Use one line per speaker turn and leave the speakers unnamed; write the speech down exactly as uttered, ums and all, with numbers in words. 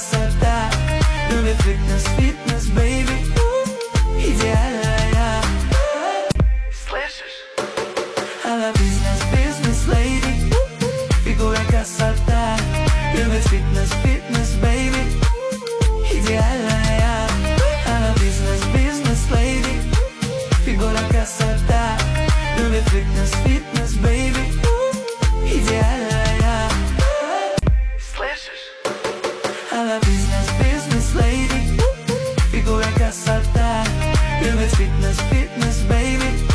saltare, dove fitness, fitness baby, ideale, yeah. Alla business, business lady, figura che saltare, dove fitness, fitness baby, ideale, yeah. Alla business, business lady, figura che saltare, dove fitness, fitness baby, ideale, yeah. Alla business, business lady, figura che saltare, dove fitness, fitness baby,